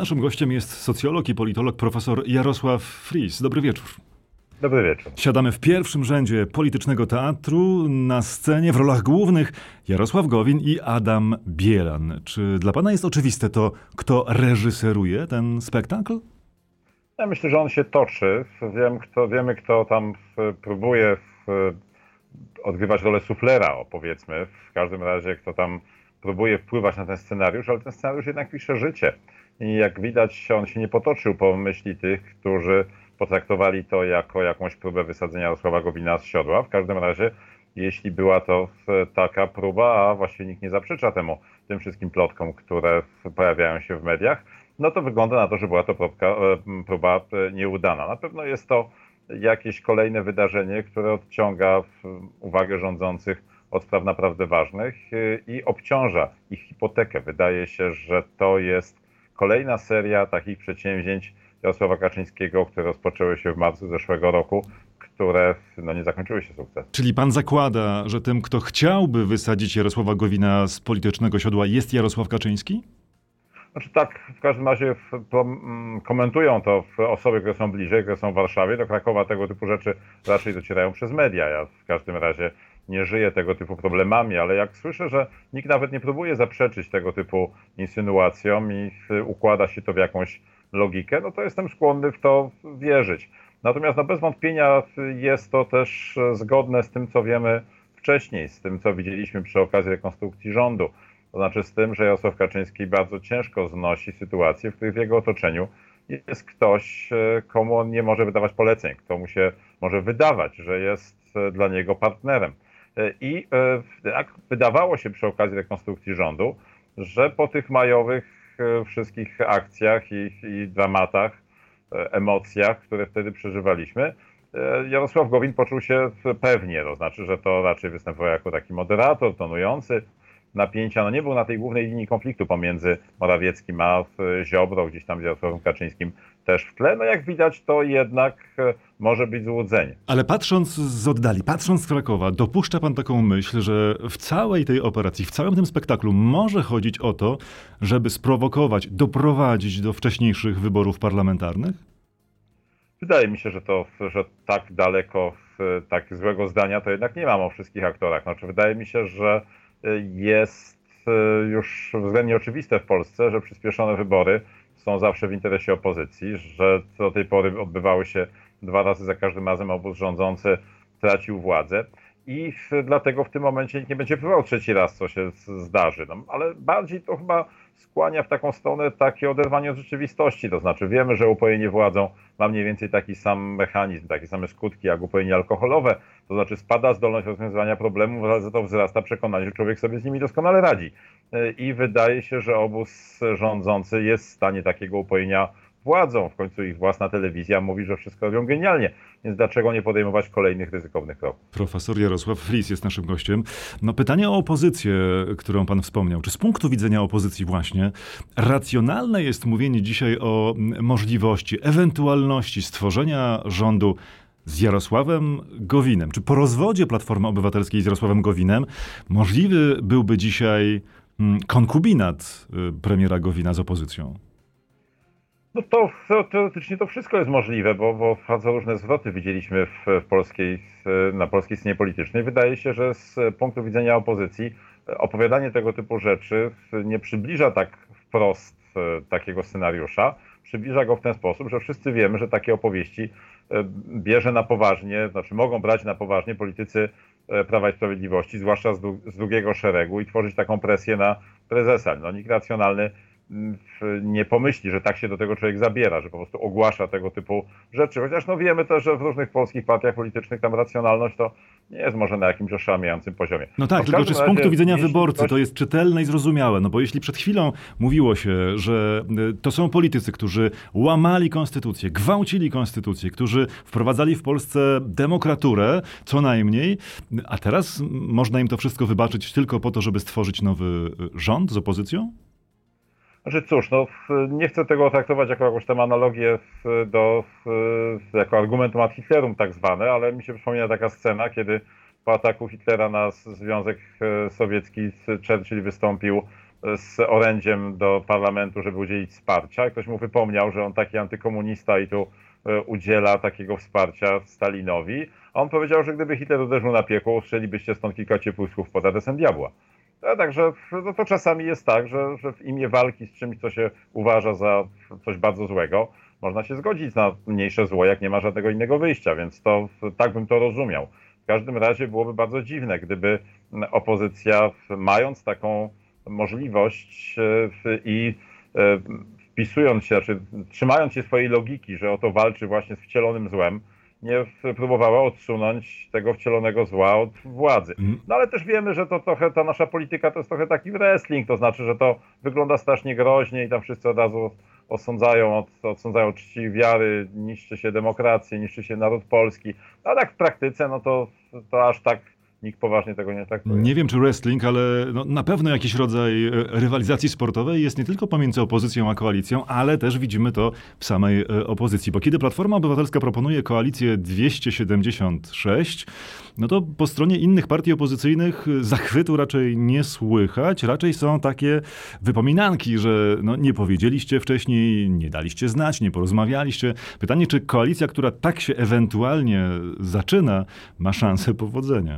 naszym gościem jest socjolog i politolog profesor Jarosław Fris. Dobry wieczór. Dobry wieczór. Siadamy w pierwszym rzędzie politycznego teatru. Na scenie w rolach głównych Jarosław Gowin i Adam Bielan. Czy dla pana jest oczywiste to, kto reżyseruje ten spektakl? Ja myślę, że on się toczy. Wiemy, kto tam próbuje odgrywać rolę suflera, powiedzmy. W każdym razie, kto tam próbuje wpływać na ten scenariusz, ale ten scenariusz jednak pisze życie. I jak widać, on się nie potoczył po myśli tych, którzy potraktowali to jako jakąś próbę wysadzenia Jarosława Gowina z siodła. W każdym razie, jeśli była to taka próba, a właściwie nikt nie zaprzecza tym wszystkim plotkom, które pojawiają się w mediach, no to wygląda na to, że była to próba nieudana. Na pewno jest to jakieś kolejne wydarzenie, które odciąga uwagę rządzących od spraw naprawdę ważnych i obciąża ich hipotekę. Wydaje się, że to jest kolejna seria takich przedsięwzięć Jarosława Kaczyńskiego, które rozpoczęły się w marcu zeszłego roku, które nie zakończyły się sukcesem. Czyli pan zakłada, że tym, kto chciałby wysadzić Jarosława Gowina z politycznego siodła, jest Jarosław Kaczyński? Znaczy tak, w każdym razie komentują to osoby, które są bliżej, które są w Warszawie. Do Krakowa tego typu rzeczy raczej docierają przez media. Ja w każdym razie nie żyję tego typu problemami, ale jak słyszę, że nikt nawet nie próbuje zaprzeczyć tego typu insynuacjom i układa się to w jakąś logikę, no to jestem skłonny w to wierzyć. Natomiast bez wątpienia jest to też zgodne z tym, co wiemy wcześniej, z tym, co widzieliśmy przy okazji rekonstrukcji rządu. To znaczy z tym, że Jarosław Kaczyński bardzo ciężko znosi sytuacje, w których w jego otoczeniu jest ktoś, komu on nie może wydawać poleceń, kto mu się może wydawać, że jest dla niego partnerem. I tak wydawało się przy okazji rekonstrukcji rządu, że po tych majowych wszystkich akcjach i dramatach, emocjach, które wtedy przeżywaliśmy, Jarosław Gowin poczuł się pewnie, to znaczy, że to raczej występował jako taki moderator, tonujący napięcia. Nie był na tej głównej linii konfliktu pomiędzy Morawieckim a Ziobro, gdzieś tam z Jarosławem Kaczyńskim też w tle. Jak widać, to jednak może być złudzenie. Ale patrząc z oddali, patrząc z Krakowa, dopuszcza pan taką myśl, że w całej tej operacji, w całym tym spektaklu może chodzić o to, żeby sprowokować, doprowadzić do wcześniejszych wyborów parlamentarnych? Wydaje mi się, że tak daleko tak złego zdania to jednak nie mam o wszystkich aktorach. Wydaje mi się, że jest już względnie oczywiste w Polsce, że przyspieszone wybory są zawsze w interesie opozycji, że do tej pory odbywały się 2 razy, za każdym razem obóz rządzący tracił władzę i dlatego w tym momencie nikt nie będzie próbował 3. raz, co się zdarzy. Ale bardziej to chyba skłania w taką stronę takie oderwanie od rzeczywistości, to znaczy wiemy, że upojenie władzą ma mniej więcej taki sam mechanizm, takie same skutki jak upojenie alkoholowe, to znaczy spada zdolność rozwiązywania problemów, ale za to wzrasta przekonanie, że człowiek sobie z nimi doskonale radzi. I wydaje się, że obóz rządzący jest w stanie takiego upojenia władzą. W końcu ich własna telewizja mówi, że wszystko robią genialnie, więc dlaczego nie podejmować kolejnych ryzykownych kroków? Profesor Jarosław Fris jest naszym gościem. Pytanie o opozycję, którą pan wspomniał. Czy z punktu widzenia opozycji właśnie racjonalne jest mówienie dzisiaj o możliwości, ewentualności stworzenia rządu z Jarosławem Gowinem? Czy po rozwodzie Platformy Obywatelskiej z Jarosławem Gowinem możliwy byłby dzisiaj konkubinat premiera Gowina z opozycją? To teoretycznie to wszystko jest możliwe, bo bardzo różne zwroty widzieliśmy na polskiej scenie politycznej. Wydaje się, że z punktu widzenia opozycji opowiadanie tego typu rzeczy nie przybliża tak wprost takiego scenariusza. Przybliża go w ten sposób, że wszyscy wiemy, że takie opowieści bierze na poważnie, znaczy mogą brać na poważnie politycy Prawa i Sprawiedliwości, zwłaszcza z drugiego szeregu i tworzyć taką presję na prezesa. Nikt racjonalny nie pomyśli, że tak się do tego człowiek zabiera, że po prostu ogłasza tego typu rzeczy. Chociaż wiemy też, że w różnych polskich partiach politycznych tam racjonalność to nie jest może na jakimś oszałamiającym poziomie. Tylko czy z punktu widzenia wyborcy to jest czytelne i zrozumiałe? Bo jeśli przed chwilą mówiło się, że to są politycy, którzy łamali konstytucję, gwałcili konstytucję, którzy wprowadzali w Polsce demokraturę, co najmniej, a teraz można im to wszystko wybaczyć tylko po to, żeby stworzyć nowy rząd z opozycją? Cóż, nie chcę tego traktować jako jakąś tam analogię jako argumentum ad Hitlerum tak zwane, ale mi się przypomina taka scena, kiedy po ataku Hitlera na Związek Sowiecki Churchill wystąpił z orędziem do parlamentu, żeby udzielić wsparcia. I ktoś mu wypomniał, że on taki antykomunista i tu udziela takiego wsparcia Stalinowi. A on powiedział, że gdyby Hitler uderzył na piekło, usłyszelibyście stąd kilka ciepłych słów pod adresem diabła. Także to czasami jest tak, że w imię walki z czymś, co się uważa za coś bardzo złego, można się zgodzić na mniejsze zło, jak nie ma żadnego innego wyjścia, więc tak bym to rozumiał. W każdym razie byłoby bardzo dziwne, gdyby opozycja, mając taką możliwość i wpisując się, znaczy trzymając się swojej logiki, że oto walczy właśnie z wcielonym złem, nie próbowała odsunąć tego wcielonego zła od władzy. No ale też wiemy, że to trochę ta nasza polityka to jest trochę taki wrestling, to znaczy, że to wygląda strasznie groźnie i tam wszyscy od razu odsądzają czci wiary, niszczy się demokrację, niszczy się naród polski. A tak w praktyce, no to aż tak nikt poważnie tego nie traktuje. Nie wiem, czy wrestling, ale no, na pewno jakiś rodzaj rywalizacji sportowej jest nie tylko pomiędzy opozycją a koalicją, ale też widzimy to w samej opozycji. Bo kiedy Platforma Obywatelska proponuje koalicję 276, no to po stronie innych partii opozycyjnych zachwytu raczej nie słychać. Raczej są takie wypominanki, że no, nie powiedzieliście wcześniej, nie daliście znać, nie porozmawialiście. Pytanie, czy koalicja, która tak się ewentualnie zaczyna, ma szansę powodzenia?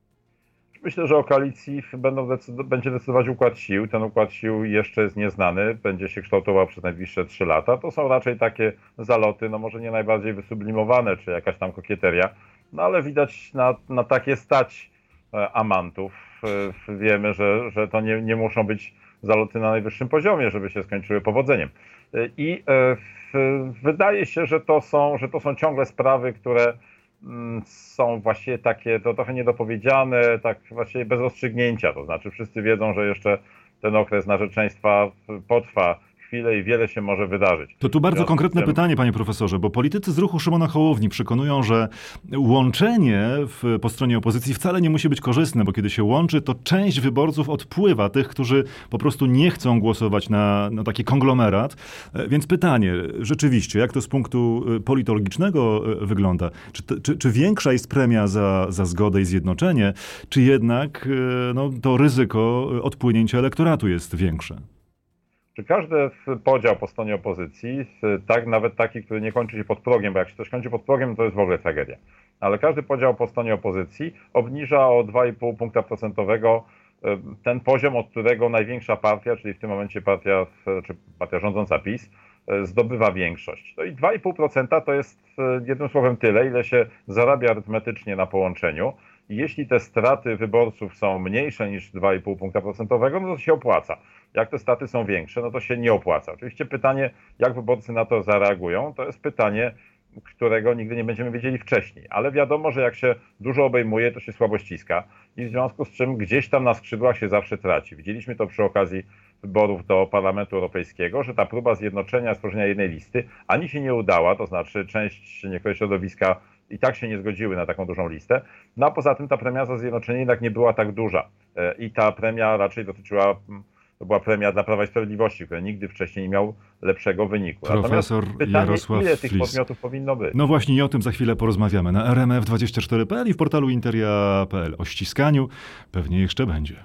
Myślę, że o koalicji będzie decydować układ sił. Ten układ sił jeszcze jest nieznany, będzie się kształtował przez najbliższe 3 lata. To są raczej takie zaloty, no może nie najbardziej wysublimowane, czy jakaś tam kokieteria, no ale widać na takie stać amantów. Wiemy, że to nie muszą być zaloty na najwyższym poziomie, żeby się skończyły powodzeniem. I wydaje się, że to są ciągle sprawy, które są właściwie takie, to trochę niedopowiedziane, tak właściwie bez rozstrzygnięcia. To znaczy wszyscy wiedzą, że jeszcze ten okres narzeczeństwa potrwa chwilę i wiele się może wydarzyć. To tu bardzo konkretne pytanie, panie profesorze, bo politycy z ruchu Szymona Hołowni przekonują, że łączenie po stronie opozycji wcale nie musi być korzystne, bo kiedy się łączy, to część wyborców odpływa, tych, którzy po prostu nie chcą głosować na taki konglomerat. Więc pytanie, rzeczywiście, jak to z punktu politologicznego wygląda? Czy większa jest premia za zgodę i zjednoczenie, czy jednak no, to ryzyko odpłynięcia elektoratu jest większe? Czy każdy podział po stronie opozycji, tak, nawet taki, który nie kończy się pod progiem, bo jak się coś kończy pod progiem, to jest w ogóle tragedia. Ale każdy podział po stronie opozycji obniża o 2,5 punkta procentowego ten poziom, od którego największa partia, czyli w tym momencie partia rządząca PiS, zdobywa większość. No i 2,5% to jest jednym słowem tyle, ile się zarabia arytmetycznie na połączeniu. I jeśli te straty wyborców są mniejsze niż 2,5 punkta procentowego, no to się opłaca. Jak te straty są większe, no to się nie opłaca. Oczywiście pytanie, jak wyborcy na to zareagują, to jest pytanie, którego nigdy nie będziemy wiedzieli wcześniej. Ale wiadomo, że jak się dużo obejmuje, to się słabo ściska i w związku z czym gdzieś tam na skrzydłach się zawsze traci. Widzieliśmy to przy okazji wyborów do Parlamentu Europejskiego, że ta próba zjednoczenia, stworzenia jednej listy ani się nie udała, to znaczy niektóre środowiska i tak się nie zgodziły na taką dużą listę. No a poza tym ta premia za zjednoczenie jednak nie była tak duża. I ta premia raczej to była premia dla Prawa i Sprawiedliwości, który nigdy wcześniej nie miał lepszego wyniku. Profesor pytanie, Jarosław ile tych Flis. podmiotów powinno być? No właśnie i o tym za chwilę porozmawiamy na rmf24.pl i w portalu interia.pl. O ściskaniu pewnie jeszcze będzie.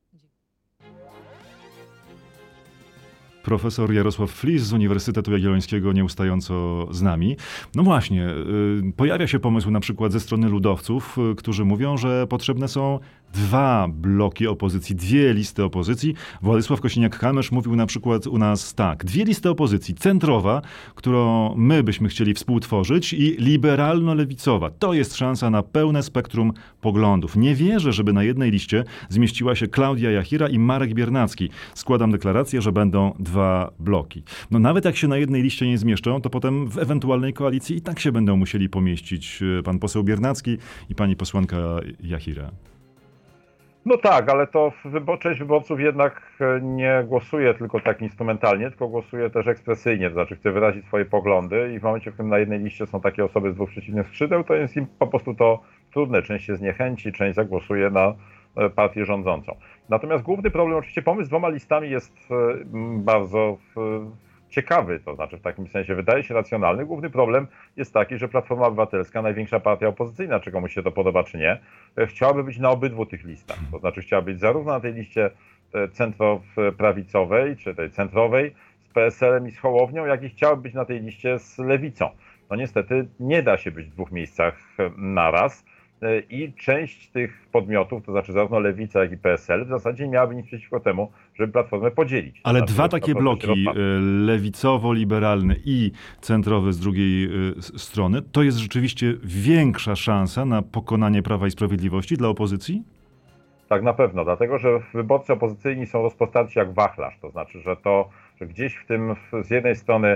Profesor Jarosław Flis z Uniwersytetu Jagiellońskiego nieustająco z nami. No właśnie, pojawia się pomysł na przykład ze strony ludowców, którzy mówią, że potrzebne są 2 bloki opozycji, 2 listy opozycji. Władysław Kosiniak-Kamysz mówił na przykład u nas tak: 2 listy opozycji. Centrowa, którą my byśmy chcieli współtworzyć, i liberalno-lewicowa. To jest szansa na pełne spektrum poglądów. Nie wierzę, żeby na jednej liście zmieściła się Klaudia Jachira i Marek Biernacki. Składam deklarację, że będą 2 bloki. No nawet jak się na jednej liście nie zmieszczą, to potem w ewentualnej koalicji i tak się będą musieli pomieścić pan poseł Biernacki i pani posłanka Jachira. No tak, ale to część wyborców jednak nie głosuje tylko tak instrumentalnie, tylko głosuje też ekspresyjnie, to znaczy chce wyrazić swoje poglądy i w momencie, w którym na jednej liście są takie osoby z 2 przeciwnych skrzydeł, to jest im po prostu to trudne. Część się zniechęci, część zagłosuje na partię rządzącą. Natomiast główny problem, oczywiście pomysł z 2 listami jest bardzo ciekawy, to znaczy w takim sensie wydaje się racjonalny. Główny problem jest taki, że Platforma Obywatelska, największa partia opozycyjna, czy komuś się to podoba, czy nie, chciałaby być na obydwu tych listach. To znaczy chciała być zarówno na tej liście centroprawicowej, czy tej centrowej z PSL-em i z Hołownią, jak i chciały być na tej liście z Lewicą. No niestety nie da się być w dwóch miejscach naraz i część tych podmiotów, to znaczy zarówno Lewica, jak i PSL, w zasadzie nie miałaby nic przeciwko temu, żeby Platformę podzielić. Ale znaczy, dwa takie bloki, lewicowo-liberalny i centrowy z drugiej strony, to jest rzeczywiście większa szansa na pokonanie Prawa i Sprawiedliwości dla opozycji? Tak, na pewno, dlatego że wyborcy opozycyjni są rozpostarci jak wachlarz, to znaczy, że gdzieś w tym, z jednej strony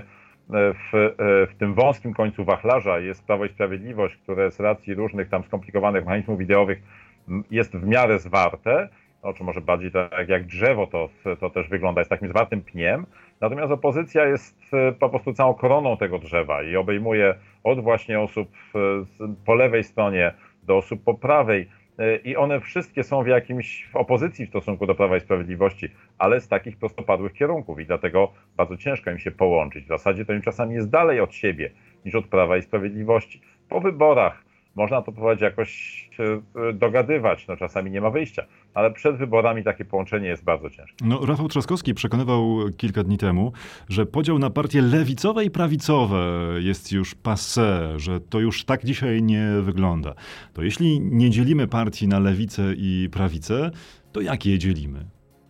w tym wąskim końcu wachlarza jest Prawo i Sprawiedliwość, które z racji różnych tam skomplikowanych mechanizmów ideowych jest w miarę zwarte, czy może bardziej tak jak drzewo to też wygląda, jest takim zwartym pniem, natomiast opozycja jest po prostu całą koroną tego drzewa i obejmuje od właśnie osób po lewej stronie do osób po prawej, i one wszystkie są w opozycji w stosunku do Prawa i Sprawiedliwości, ale z takich prostopadłych kierunków i dlatego bardzo ciężko im się połączyć. W zasadzie to im czasami jest dalej od siebie niż od Prawa i Sprawiedliwości. Po wyborach można to próbować jakoś dogadywać, no czasami nie ma wyjścia, ale przed wyborami takie połączenie jest bardzo ciężkie. No, Rafał Trzaskowski przekonywał kilka dni temu, że podział na partie lewicowe i prawicowe jest już passé, że to już tak dzisiaj nie wygląda. To jeśli nie dzielimy partii na lewicę i prawicę, to jak je dzielimy?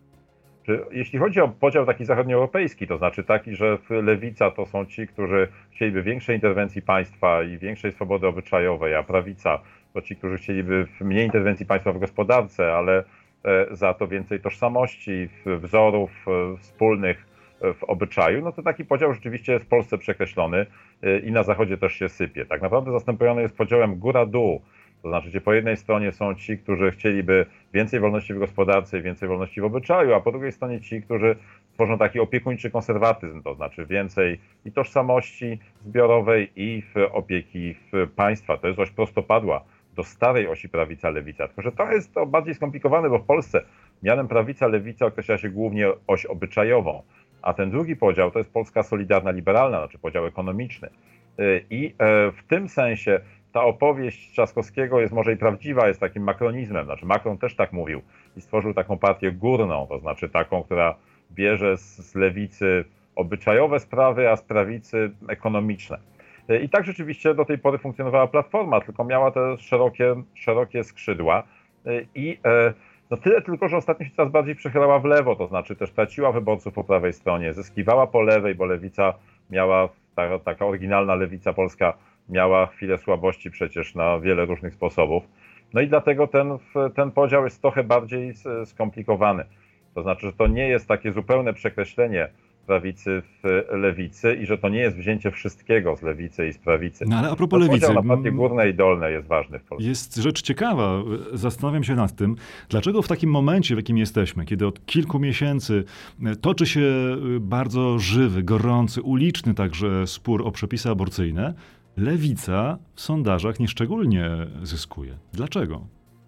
Jeśli chodzi o podział taki zachodnioeuropejski, to znaczy taki, że lewica to są ci, którzy chcieliby większej interwencji państwa i większej swobody obyczajowej, a prawica to ci, którzy chcieliby mniej interwencji państwa w gospodarce, ale za to więcej tożsamości, wzorów wspólnych w obyczaju, no to taki podział rzeczywiście jest w Polsce przekreślony i na Zachodzie też się sypie. Tak naprawdę zastępowany jest podziałem góra-dół. To znaczy, gdzie po jednej stronie są ci, którzy chcieliby więcej wolności w gospodarce i więcej wolności w obyczaju, a po drugiej stronie ci, którzy tworzą taki opiekuńczy konserwatyzm, to znaczy więcej i tożsamości zbiorowej i opieki państwa. To jest oś prostopadła do starej osi prawica-lewica. Tylko że to jest to bardziej skomplikowane, bo w Polsce mianem prawica-lewica określa się głównie oś obyczajową, a ten drugi podział to jest Polska solidarna liberalna, znaczy podział ekonomiczny. I w tym sensie ta opowieść Trzaskowskiego jest może i prawdziwa, jest takim makronizmem, znaczy Macron też tak mówił i stworzył taką partię górną, to znaczy taką, która bierze z lewicy obyczajowe sprawy, a z prawicy ekonomiczne. I tak rzeczywiście do tej pory funkcjonowała Platforma, tylko miała te szerokie skrzydła i no tyle tylko, że ostatnio się coraz bardziej przechylała w lewo, to znaczy też traciła wyborców po prawej stronie, zyskiwała po lewej, bo lewica miała, taka oryginalna lewica polska miała chwilę słabości przecież na wiele różnych sposobów. No i dlatego ten podział jest trochę bardziej skomplikowany. To znaczy, że to nie jest takie zupełne przekreślenie prawicy w lewicy i że to nie jest wzięcie wszystkiego z lewicy i z prawicy. No ale a propos lewicy, podział na partie górne i dolne jest ważny w Polsce. Jest rzecz ciekawa. Zastanawiam się nad tym, dlaczego w takim momencie, w jakim jesteśmy, kiedy od kilku miesięcy toczy się bardzo żywy, gorący, uliczny także spór o przepisy aborcyjne, lewica w sondażach nieszczególnie zyskuje. Dlaczego?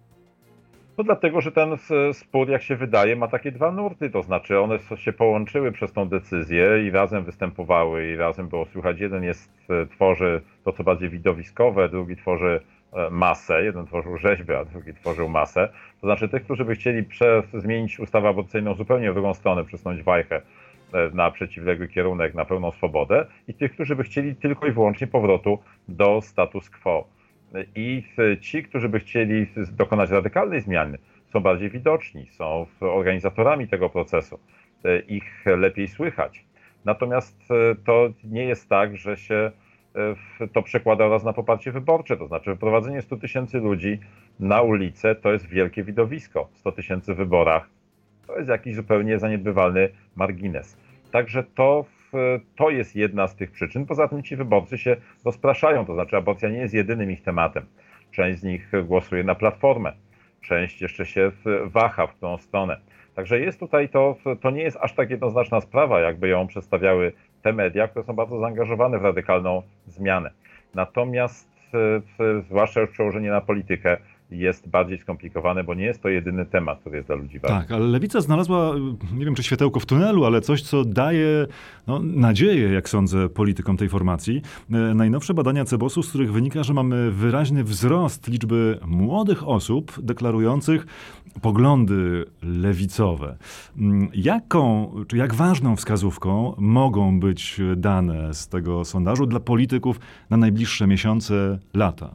No dlatego, że ten spór, jak się wydaje, ma takie dwa nurty, to znaczy one się połączyły przez tą decyzję i razem występowały i razem było słychać. Jeden tworzy to, co bardziej widowiskowe, drugi tworzy masę, jeden tworzył rzeźbę, a drugi tworzył masę. To znaczy tych, którzy by chcieli zmienić ustawę aborcyjną zupełnie w drugą stronę, przesunąć wajchę na przeciwległy kierunek, na pełną swobodę i tych, którzy by chcieli tylko i wyłącznie powrotu do status quo. I ci, którzy by chcieli dokonać radykalnej zmiany, są bardziej widoczni, są organizatorami tego procesu, ich lepiej słychać. Natomiast to nie jest tak, że się to przekłada oraz na poparcie wyborcze, to znaczy wyprowadzenie 100 000 ludzi na ulicę to jest wielkie widowisko. 100 000 w wyborach to jest jakiś zupełnie zaniedbywalny margines. Także to jest jedna z tych przyczyn. Poza tym ci wyborcy się rozpraszają, to znaczy aborcja nie jest jedynym ich tematem. Część z nich głosuje na Platformę, część jeszcze się waha w tą stronę. Także jest tutaj to nie jest aż tak jednoznaczna sprawa, jakby ją przedstawiały te media, które są bardzo zaangażowane w radykalną zmianę. Natomiast zwłaszcza już przełożenie na politykę jest bardziej skomplikowane, bo nie jest to jedyny temat, który jest dla ludzi ważny. Tak, ale Lewica znalazła, nie wiem czy światełko w tunelu, ale coś, co daje nadzieję, jak sądzę, politykom tej formacji. Najnowsze badania Cebosu, z których wynika, że mamy wyraźny wzrost liczby młodych osób deklarujących poglądy lewicowe. Jak ważną wskazówką mogą być dane z tego sondażu dla polityków na najbliższe miesiące, lata?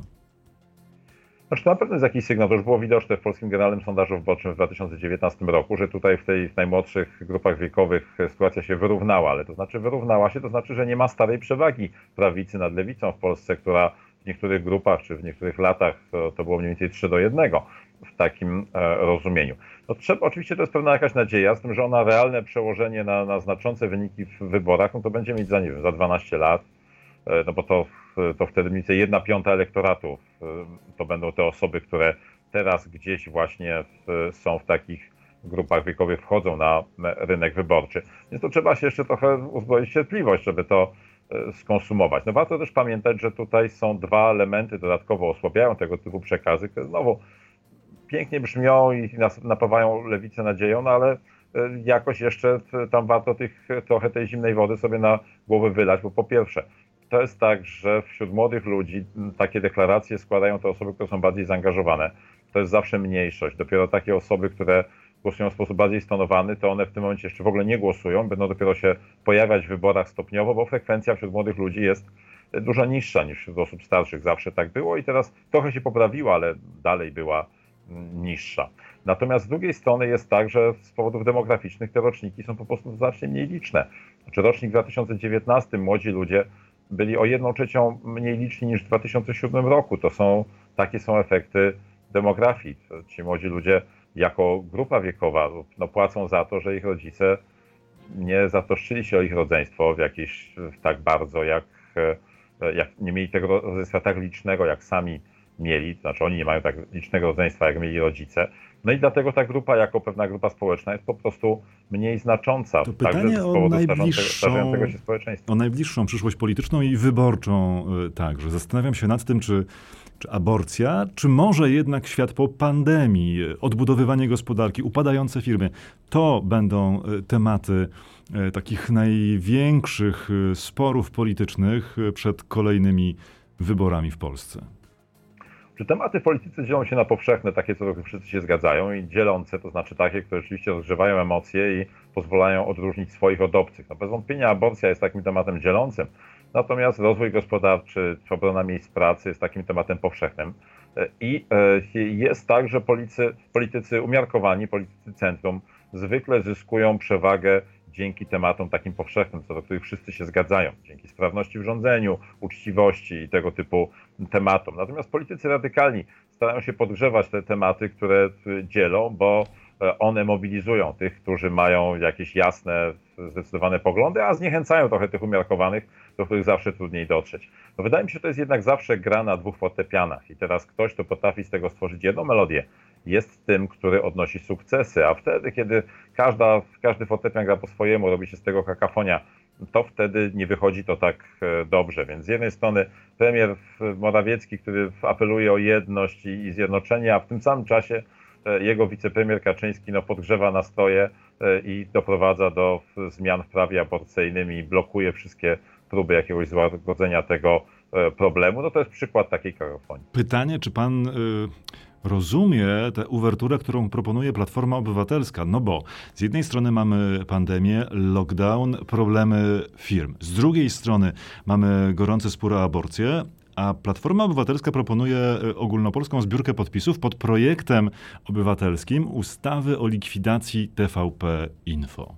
Znaczy, to na pewno jest jakiś sygnał. To już było widoczne w Polskim Generalnym Sondażu Wyborczym w 2019 roku, że tutaj w najmłodszych grupach wiekowych sytuacja się wyrównała, ale to znaczy wyrównała się, to znaczy, że nie ma starej przewagi prawicy nad lewicą w Polsce, która w niektórych grupach czy w niektórych latach to było mniej więcej 3:1 w takim rozumieniu. No oczywiście to jest pewna jakaś nadzieja, z tym, że ona realne przełożenie na znaczące wyniki w wyborach, no to będzie mieć za, nie wiem, za 12 lat, no bo to wtedy mniej więcej 1/5 elektoratu to będą te osoby, które teraz gdzieś właśnie są w takich grupach wiekowych, wchodzą na rynek wyborczy. Więc to trzeba się jeszcze trochę uzbroić w cierpliwość, żeby to skonsumować. No warto też pamiętać, że tutaj są dwa elementy dodatkowo osłabiają tego typu przekazy, które znowu pięknie brzmią i napawają lewicę nadzieją, no ale jakoś jeszcze tam warto trochę tej zimnej wody sobie na głowę wylać, bo po pierwsze, to jest tak, że wśród młodych ludzi takie deklaracje składają te osoby, które są bardziej zaangażowane. To jest zawsze mniejszość. Dopiero takie osoby, które głosują w sposób bardziej stonowany, to one w tym momencie jeszcze w ogóle nie głosują, będą dopiero się pojawiać w wyborach stopniowo, bo frekwencja wśród młodych ludzi jest dużo niższa niż wśród osób starszych. Zawsze tak było i teraz trochę się poprawiła, ale dalej była niższa. Natomiast z drugiej strony jest tak, że z powodów demograficznych te roczniki są po prostu znacznie mniej liczne. Znaczy rocznik 2019 młodzi ludzie byli o 1/3 mniej liczni niż w 2007 roku. Takie są efekty demografii. Ci młodzi ludzie jako grupa wiekowa płacą za to, że ich rodzice nie zatroszczyli się o ich rodzeństwo tak bardzo, jak nie mieli tego rodzeństwa tak licznego, jak sami mieli. To znaczy oni nie mają tak licznego rodzeństwa, jak mieli rodzice. No i dlatego ta grupa, jako pewna grupa społeczna, jest po prostu mniej znacząca. To pytanie o starzejącego się społeczeństwa. O najbliższą przyszłość polityczną i wyborczą także. Zastanawiam się nad tym, czy aborcja, czy może jednak świat po pandemii, odbudowywanie gospodarki, upadające firmy, to będą tematy takich największych sporów politycznych przed kolejnymi wyborami w Polsce. Czy tematy politycy dzielą się na powszechne, takie, co do których wszyscy się zgadzają, i dzielące, to znaczy takie, które rzeczywiście rozgrzewają emocje i pozwalają odróżnić swoich od obcych. No bez wątpienia aborcja jest takim tematem dzielącym, natomiast rozwój gospodarczy, obrona miejsc pracy jest takim tematem powszechnym. I jest tak, że politycy umiarkowani, politycy centrum zwykle zyskują przewagę dzięki tematom takim powszechnym, co do których wszyscy się zgadzają, dzięki sprawności w rządzeniu, uczciwości i tego typu tematom. Natomiast politycy radykalni starają się podgrzewać te tematy, które dzielą, bo one mobilizują tych, którzy mają jakieś jasne, zdecydowane poglądy, a zniechęcają trochę tych umiarkowanych, do których zawsze trudniej dotrzeć. No wydaje mi się, że to jest jednak zawsze gra na dwóch fortepianach i teraz ktoś, kto potrafi z tego stworzyć jedną melodię, jest tym, który odnosi sukcesy, a wtedy, kiedy każdy fortepian gra po swojemu, robi się z tego kakafonia, to wtedy nie wychodzi to tak dobrze. Więc z jednej strony premier Morawiecki, który apeluje o jedność i zjednoczenie, a w tym samym czasie jego wicepremier Kaczyński podgrzewa nastroje i doprowadza do zmian w prawie aborcyjnym i blokuje wszystkie próby jakiegoś złagodzenia tego problemu. No to jest przykład takiej kakofonii. Pytanie, czy pan rozumie tę uwerturę, którą proponuje Platforma Obywatelska? No bo z jednej strony mamy pandemię, lockdown, problemy firm. Z drugiej strony mamy gorące spory o aborcję, a Platforma Obywatelska proponuje ogólnopolską zbiórkę podpisów pod projektem obywatelskim ustawy o likwidacji TVP Info.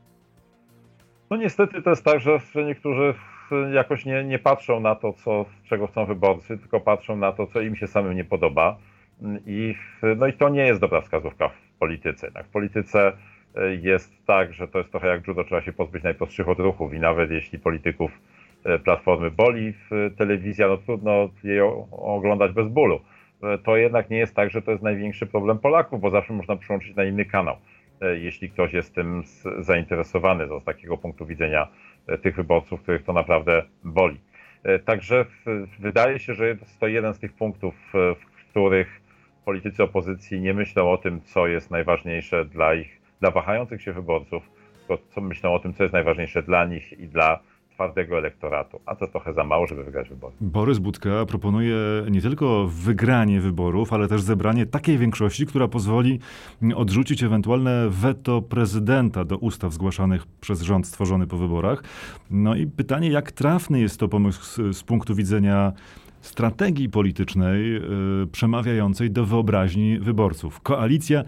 No niestety to jest tak, że niektórzy jakoś nie patrzą na to, czego chcą wyborcy, tylko patrzą na to, co im się samym nie podoba. I to nie jest dobra wskazówka w polityce. W polityce jest tak, że to jest trochę jak judo, trzeba się pozbyć najprostszych odruchów i nawet jeśli polityków Platformy boli telewizja, no trudno jej oglądać bez bólu. To jednak nie jest tak, że to jest największy problem Polaków, bo zawsze można przyłączyć na inny kanał, jeśli ktoś jest tym zainteresowany z takiego punktu widzenia tych wyborców, których to naprawdę boli. Także wydaje się, że jest to jeden z tych punktów, w których politycy opozycji nie myślą o tym, co jest najważniejsze dla wahających się wyborców, tylko co myślą o tym, co jest najważniejsze dla nich i dla twardego elektoratu. A to trochę za mało, żeby wygrać wybory. Borys Budka proponuje nie tylko wygranie wyborów, ale też zebranie takiej większości, która pozwoli odrzucić ewentualne weto prezydenta do ustaw zgłaszanych przez rząd stworzony po wyborach. No i pytanie, jak trafny jest to pomysł z punktu widzenia strategii politycznej przemawiającej do wyobraźni wyborców. Koalicja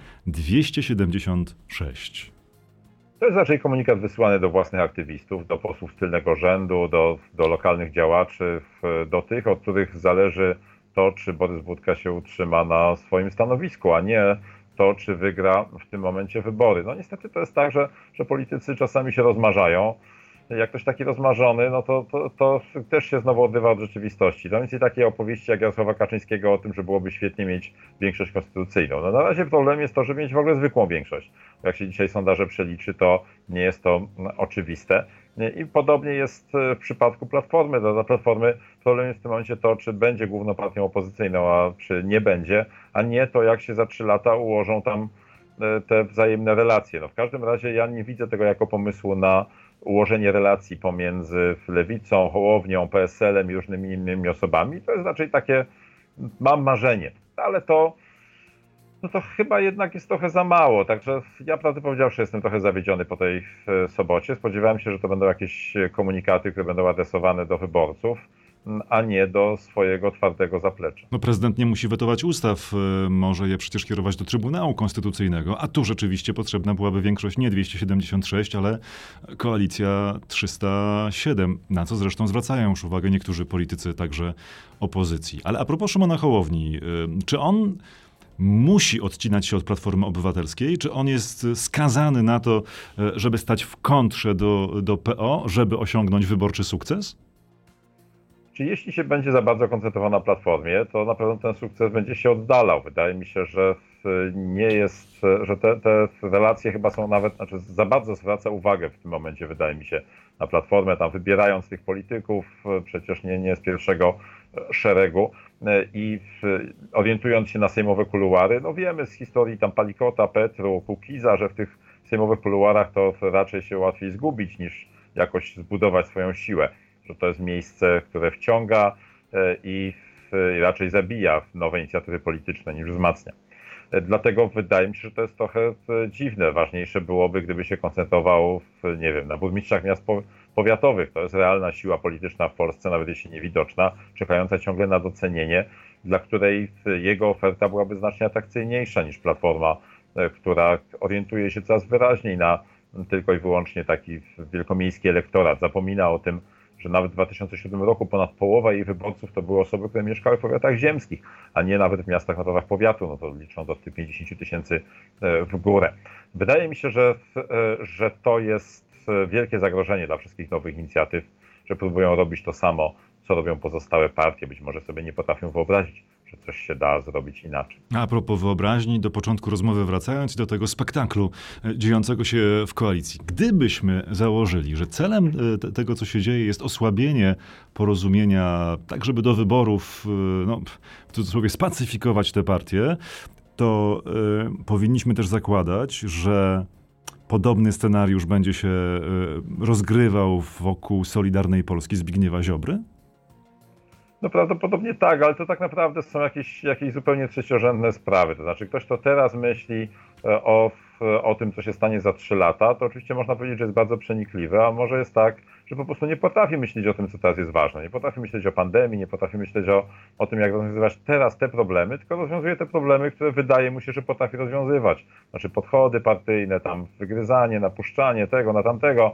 276. To jest raczej komunikat wysyłany do własnych aktywistów, do posłów z tylnego rzędu, do lokalnych działaczy, do tych, od których zależy to, czy Borys Budka się utrzyma na swoim stanowisku, a nie to, czy wygra w tym momencie wybory. No niestety to jest tak, że politycy czasami się rozmarzają. Jak ktoś taki rozmarzony, no to też się znowu odrywa od rzeczywistości. To więcej takie opowieści jak Jarosława Kaczyńskiego o tym, że byłoby świetnie mieć większość konstytucyjną. No na razie problem jest to, żeby mieć w ogóle zwykłą większość. Jak się dzisiaj sondaże przeliczy, to nie jest to oczywiste. I podobnie jest w przypadku Platformy. Dla Platformy problem jest w tym momencie to, czy będzie główną partią opozycyjną, a czy nie będzie, a nie to, jak się za 3 lata ułożą tam te wzajemne relacje. No w każdym razie ja nie widzę tego jako pomysłu na ułożenie relacji pomiędzy Lewicą, Hołownią, PSL-em i różnymi innymi osobami. To jest raczej takie, mam marzenie, ale to chyba jednak jest trochę za mało. Także ja prawdę powiedziawszy jestem trochę zawiedziony po tej sobocie. Spodziewałem się, że to będą jakieś komunikaty, które będą adresowane do wyborców, a nie do swojego twardego zaplecza. No prezydent nie musi wetować ustaw, może je przecież kierować do Trybunału Konstytucyjnego, a tu rzeczywiście potrzebna byłaby większość nie 276, ale koalicja 307, na co zresztą zwracają już uwagę niektórzy politycy, także opozycji. Ale a propos Szymona Hołowni, czy on musi odcinać się od Platformy Obywatelskiej? Czy on jest skazany na to, żeby stać w kontrze do PO, żeby osiągnąć wyborczy sukces? Czy jeśli się będzie za bardzo koncentrował na Platformie, to na pewno ten sukces będzie się oddalał. Wydaje mi się, że nie jest, że te relacje chyba są nawet, znaczy za bardzo zwraca uwagę w tym momencie, wydaje mi się, na Platformę, tam wybierając tych polityków, przecież nie z pierwszego szeregu i orientując się na sejmowe kuluary, no wiemy z historii tam Palikota, Petru, Kukiza, że w tych sejmowych kuluarach to raczej się łatwiej zgubić niż jakoś zbudować swoją siłę. Że to jest miejsce, które wciąga i raczej zabija nowe inicjatywy polityczne niż wzmacnia. Dlatego wydaje mi się, że to jest trochę dziwne. Ważniejsze byłoby, gdyby się koncentrował, nie wiem, na burmistrzach miast powiatowych. To jest realna siła polityczna w Polsce, nawet jeśli niewidoczna, czekająca ciągle na docenienie, dla której jego oferta byłaby znacznie atrakcyjniejsza niż Platforma, która orientuje się coraz wyraźniej na tylko i wyłącznie taki wielkomiejski elektorat. Zapomina o tym, że nawet w 2007 roku ponad połowa jej wyborców to były osoby, które mieszkały w powiatach ziemskich, a nie nawet w miastach na terenach powiatu, no to licząc od tych 50 000 w górę. Wydaje mi się, że to jest wielkie zagrożenie dla wszystkich nowych inicjatyw, że próbują robić to samo, co robią pozostałe partie. Być może sobie nie potrafią wyobrazić, że coś się da zrobić inaczej. A propos wyobraźni, do początku rozmowy wracając i do tego spektaklu dziejącego się w koalicji. Gdybyśmy założyli, że celem tego, co się dzieje, jest osłabienie porozumienia, tak żeby do wyborów, no, w cudzysłowie, spacyfikować te partie, to powinniśmy też zakładać, że podobny scenariusz będzie się rozgrywał wokół Solidarnej Polski Zbigniewa Ziobry? No prawdopodobnie tak, ale to tak naprawdę są jakieś zupełnie trzeciorzędne sprawy. To znaczy ktoś, kto teraz myśli o tym, co się stanie za 3 lata, to oczywiście można powiedzieć, że jest bardzo przenikliwe, a może jest tak, że po prostu nie potrafi myśleć o tym, co teraz jest ważne. Nie potrafi myśleć o pandemii, nie potrafi myśleć o tym, jak rozwiązywać teraz te problemy, tylko rozwiązuje te problemy, które wydaje mu się, że potrafi rozwiązywać. Znaczy podchody partyjne, tam wygryzanie, napuszczanie tego, na tamtego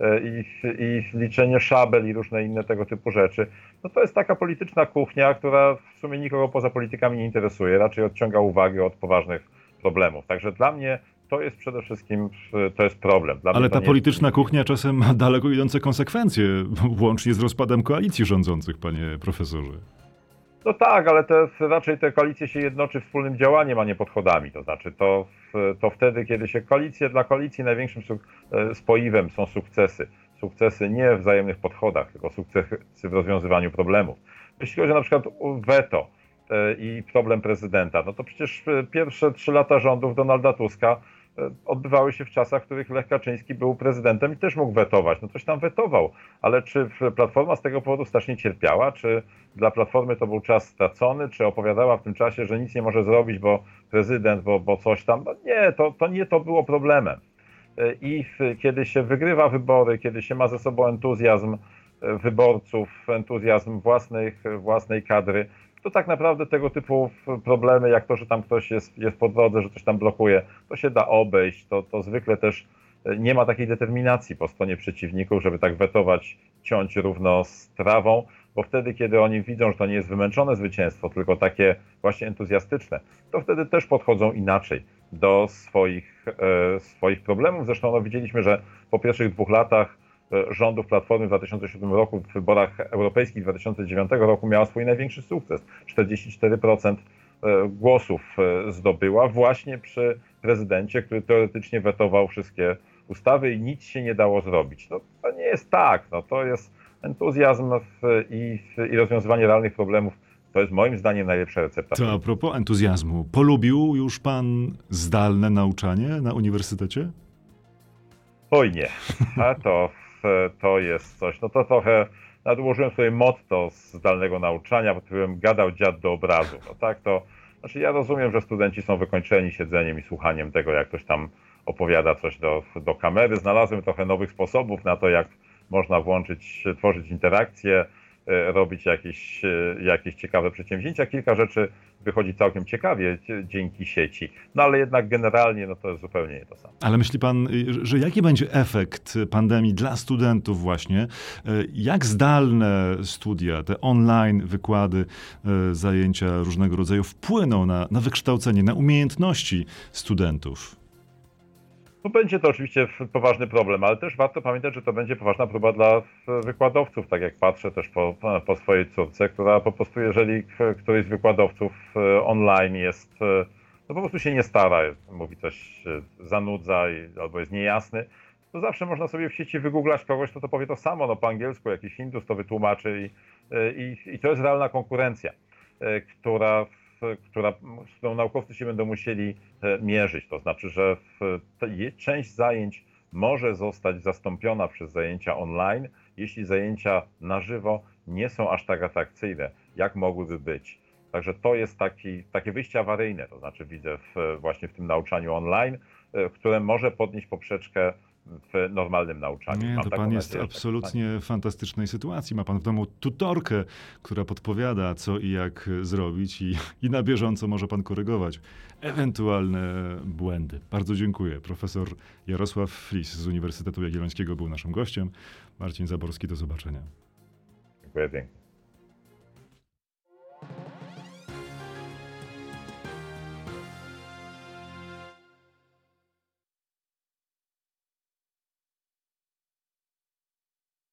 i liczenie szabel i różne inne tego typu rzeczy. No to jest taka polityczna kuchnia, która w sumie nikogo poza politykami nie interesuje, raczej odciąga uwagę od poważnych problemów. Także dla mnie to jest przede wszystkim to jest problem. Ale ta polityczna kuchnia czasem ma daleko idące konsekwencje, łącznie z rozpadem koalicji rządzących, panie profesorze. No tak, ale raczej te koalicje się jednoczy wspólnym działaniem, a nie podchodami. To znaczy to wtedy, kiedy się dla koalicji największym spoiwem są sukcesy. Sukcesy nie w wzajemnych podchodach, tylko sukcesy w rozwiązywaniu problemów. Jeśli chodzi na przykład o weto, i problem prezydenta. No to przecież pierwsze 3 lata rządów Donalda Tuska odbywały się w czasach, w których Lech Kaczyński był prezydentem i też mógł wetować. No coś tam wetował, ale czy Platforma z tego powodu strasznie cierpiała? Czy dla Platformy to był czas stracony? Czy opowiadała w tym czasie, że nic nie może zrobić, bo prezydent, bo coś tam? No nie, to nie to było problemem. I kiedy się wygrywa wybory, kiedy się ma ze sobą entuzjazm wyborców, entuzjazm własnej kadry, to tak naprawdę tego typu problemy, jak to, że tam ktoś jest po drodze, że coś tam blokuje, to się da obejść. To zwykle też nie ma takiej determinacji po stronie przeciwników, żeby tak wetować, ciąć równo z trawą, bo wtedy, kiedy oni widzą, że to nie jest wymęczone zwycięstwo, tylko takie właśnie entuzjastyczne, to wtedy też podchodzą inaczej do swoich problemów. Zresztą no, widzieliśmy, że po pierwszych 2 latach rządów Platformy w 2007 roku, w wyborach europejskich 2009 roku miała swój największy sukces. 44% głosów zdobyła właśnie przy prezydencie, który teoretycznie wetował wszystkie ustawy i nic się nie dało zrobić. No, to nie jest tak. No, to jest entuzjazm i rozwiązywanie realnych problemów. To jest moim zdaniem najlepsza recepta. To a propos entuzjazmu. Polubił już pan zdalne nauczanie na uniwersytecie? Oj nie. A to jest coś. No to trochę nadłożyłem sobie motto z zdalnego nauczania, pod którym gadał dziad do obrazu. No tak to, znaczy ja rozumiem, że studenci są wykończeni siedzeniem i słuchaniem tego, jak ktoś tam opowiada coś do kamery. Znalazłem trochę nowych sposobów na to, jak można tworzyć interakcje, robić jakieś ciekawe przedsięwzięcia. Kilka rzeczy wychodzi całkiem ciekawie dzięki sieci. No ale jednak generalnie no to jest zupełnie nie to samo. Ale myśli pan, że jaki będzie efekt pandemii dla studentów właśnie? Jak zdalne studia, te online wykłady, zajęcia różnego rodzaju wpłyną na wykształcenie, na umiejętności studentów? No będzie to oczywiście poważny problem, ale też warto pamiętać, że to będzie poważna próba dla wykładowców, tak jak patrzę też po swojej córce, która po prostu, jeżeli któryś z wykładowców online jest, no po prostu się nie stara, mówi coś, zanudza albo jest niejasny, to zawsze można sobie w sieci wygooglać kogoś, kto to powie to samo, no po angielsku, jakiś Hindus to wytłumaczy i to jest realna konkurencja, z którą naukowcy się będą musieli mierzyć. To znaczy, że część zajęć może zostać zastąpiona przez zajęcia online, jeśli zajęcia na żywo nie są aż tak atrakcyjne, jak mogłyby być. Także to jest takie wyjście awaryjne, to znaczy widzę właśnie w tym nauczaniu online, które może podnieść poprzeczkę w normalnym nauczaniu. Nie, Mam to taką pan nadzieję, jest że tak absolutnie fantastycznej sytuacji. Ma pan w domu tutorkę, która podpowiada, co i jak zrobić i na bieżąco może pan korygować ewentualne błędy. Bardzo dziękuję. Profesor Jarosław Flis z Uniwersytetu Jagiellońskiego był naszym gościem. Marcin Zaborski, do zobaczenia. Dziękuję pięknie.